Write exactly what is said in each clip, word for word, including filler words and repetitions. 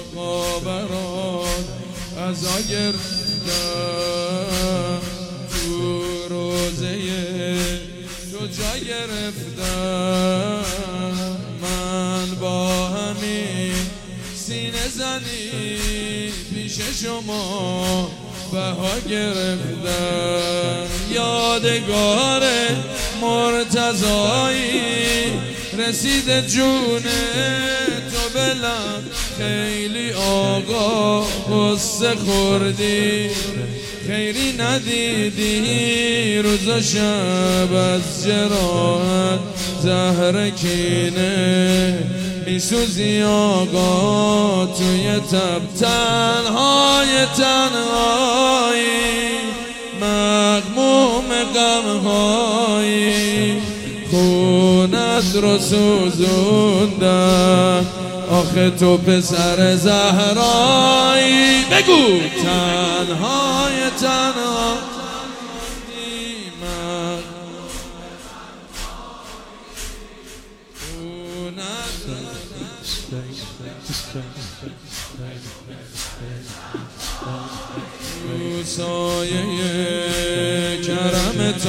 خاوران ازا گرفتم تو روزه تو جا گرفتم من با همین سینه زنی پیش شما بها گرفتم یادگار مرتضایی رسید جون تو بلم خیلی آقا قصه خوردی خیری ندیدی روز و شب از جراحت زهر کینه میسوزی آقا توی تب تنهای تنهایی مغموم غمهایی خونت رو سوزوندم آخه تو پسر زهرایی بگو تنهای تنهایی تو سایه کرمت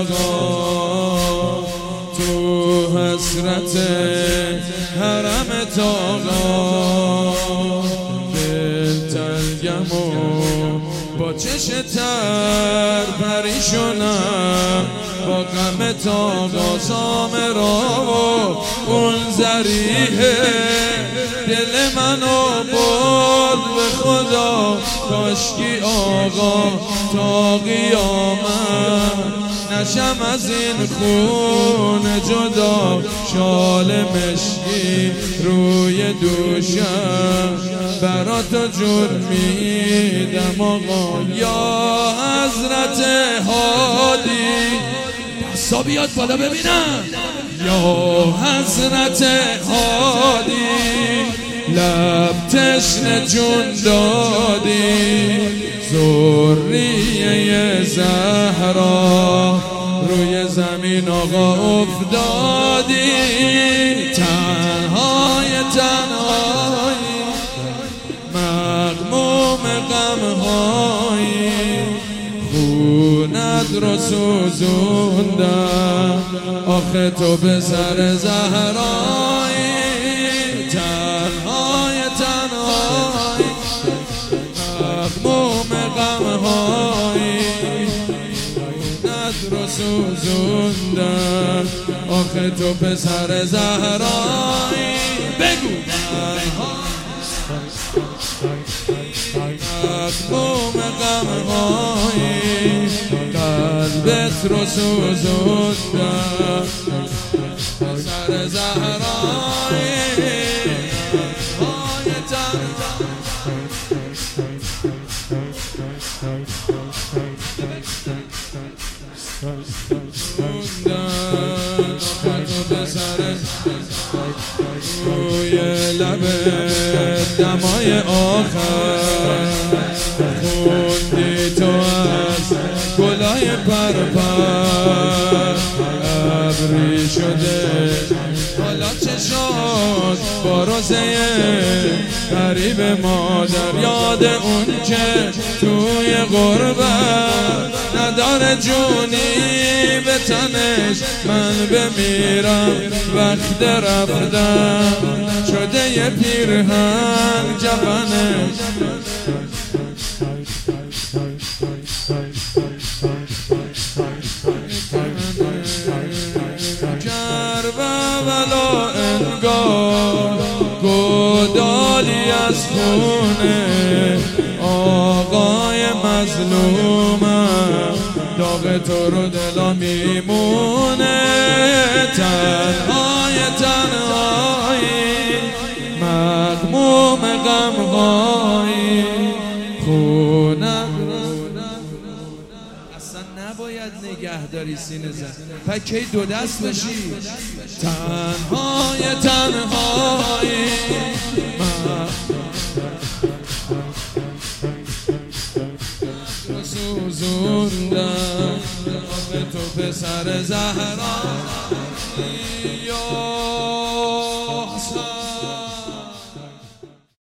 آقا تو حسرت حرمت آقا دل تلگم و با چش تر پریشونم با غمت آقا سامرا و اون ذریحه دل منو برد به خدا کاشکی آقا تا قیامت نشم از این خون جدا شال مشکی روی دوشم برا تو جور میدم آقا یا حضرت هادی دستا بیاد بالا ببینم یا حضرت هادی لب تشنه جون دادی ذریه زهرا روی زمین آقا افتادی تنهای تنهایی مغموم غمهایی خونت رو سوزوندم آخه تو پسر زهرایی تنهای تنهایی مغموم غمهایی خونت رو سوزوندم آخه تو پسر زهرایی بگو مغموم غمهایی قلبت رو سوزوندم پسر زهرایی روی لبت دمای آخر خوندی تو از گلای پرپر ابری شده حالا چشات با روزه قریب مادر یاد اون که توی غربت نداره جونی به تنش من بمیرم وقت رفتم شده یه پیرهن جوانش کربلا انگار گودالی از خونه آقای مظلومم داغ تو رو دلا میمونه تنهای تنهایی مغموم غمهایی خونم اصلا نباید نگهداری سینه زن پکی دو دست بشی تنهای تنهایی سوزوندم به تو پسر زهرا